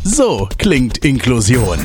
So klingt Inklusion.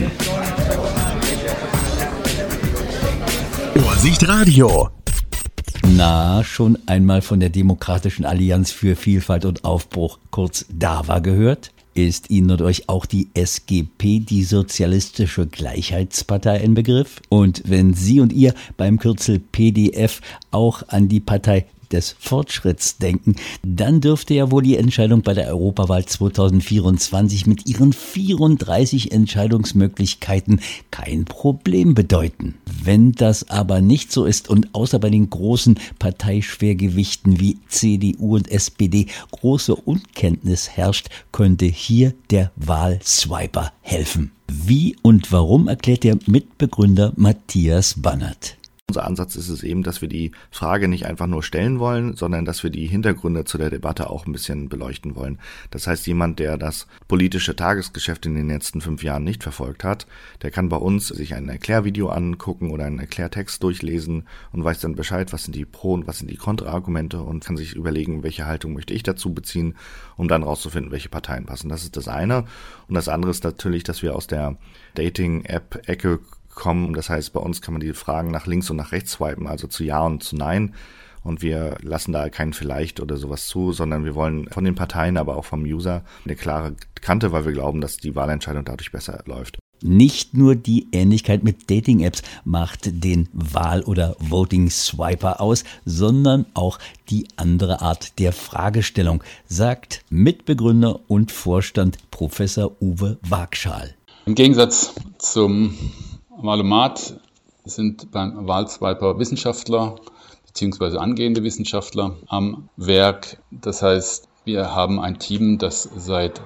Ursicht Radio. Na, schon einmal von der Demokratischen Allianz für Vielfalt und Aufbruch, kurz DAVA, gehört? Ist Ihnen und euch auch die SGP, die Sozialistische Gleichheitspartei, ein Begriff? Und wenn Sie und ihr beim Kürzel PDF auch an die Partei des Fortschritts denken, dann dürfte ja wohl die Entscheidung bei der Europawahl 2024 mit ihren 34 Entscheidungsmöglichkeiten kein Problem bedeuten. Wenn das aber nicht so ist und außer bei den großen Parteischwergewichten wie CDU und SPD große Unkenntnis herrscht, könnte hier der Wahlswiper helfen. Wie und warum, erklärt der Mitbegründer Matthias Bannert. Unser Ansatz ist es eben, dass wir die Frage nicht einfach nur stellen wollen, sondern dass wir die Hintergründe zu der Debatte auch ein bisschen beleuchten wollen. Das heißt, jemand, der das politische Tagesgeschäft in den letzten 5 Jahren nicht verfolgt hat, der kann bei uns sich ein Erklärvideo angucken oder einen Erklärtext durchlesen und weiß dann Bescheid, was sind die Pro- und was sind die Kontraargumente und kann sich überlegen, welche Haltung möchte ich dazu beziehen, um dann rauszufinden, welche Parteien passen. Das ist das eine. Und das andere ist natürlich, dass wir aus der Dating-App-Ecke kommen. Das heißt, bei uns kann man die Fragen nach links und nach rechts swipen, also zu Ja und zu Nein. Und wir lassen da kein Vielleicht oder sowas zu, sondern wir wollen von den Parteien, aber auch vom User eine klare Kante, weil wir glauben, dass die Wahlentscheidung dadurch besser läuft. Nicht nur die Ähnlichkeit mit Dating-Apps macht den Wahl- oder Voting-Swiper aus, sondern auch die andere Art der Fragestellung, sagt Mitbegründer und Vorstand Professor Uwe Wagschal. Im Gegensatz zum Wahlomat sind beim Wahlswiper Wissenschaftler bzw. angehende Wissenschaftler am Werk. Das heißt, wir haben ein Team, das seit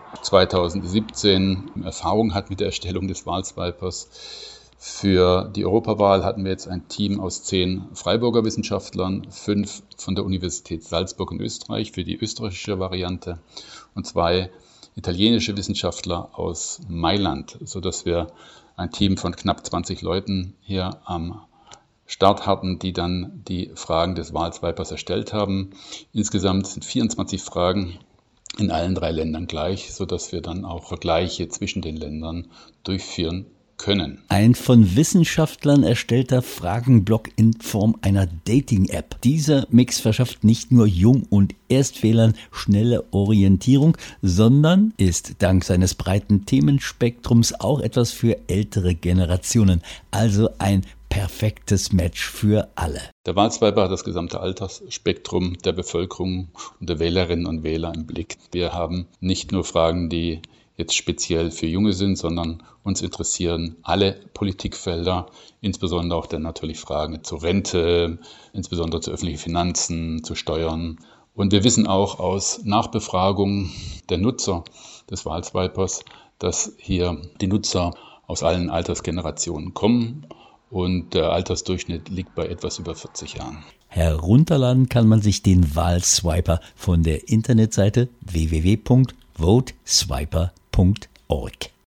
2017 Erfahrung hat mit der Erstellung des Wahlswipers. Für die Europawahl hatten wir jetzt ein Team aus 10 Freiburger Wissenschaftlern, 5 von der Universität Salzburg in Österreich für die österreichische Variante und 2 italienische Wissenschaftler aus Mailand, sodass wir ein Team von knapp 20 Leuten hier am Start hatten, die dann die Fragen des Wahlswipers erstellt haben. Insgesamt sind 24 Fragen in allen 3 Ländern gleich, sodass wir dann auch Vergleiche zwischen den Ländern durchführen können. Ein von Wissenschaftlern erstellter Fragenblock in Form einer Dating-App. Dieser Mix verschafft nicht nur Jung- und Erstwählern schnelle Orientierung, sondern ist dank seines breiten Themenspektrums auch etwas für ältere Generationen. Also ein perfektes Match für alle. Der Wahlswiper hat das gesamte Altersspektrum der Bevölkerung und der Wählerinnen und Wähler im Blick. Wir haben nicht nur Fragen, die jetzt speziell für Junge sind, sondern uns interessieren alle Politikfelder, insbesondere auch dann natürlich Fragen zur Rente, insbesondere zu öffentlichen Finanzen, zu Steuern. Und wir wissen auch aus Nachbefragungen der Nutzer des Wahlswipers, dass hier die Nutzer aus allen Altersgenerationen kommen und der Altersdurchschnitt liegt bei etwas über 40 Jahren. Herunterladen kann man sich den Wahlswiper von der Internetseite www.voteswiper.org.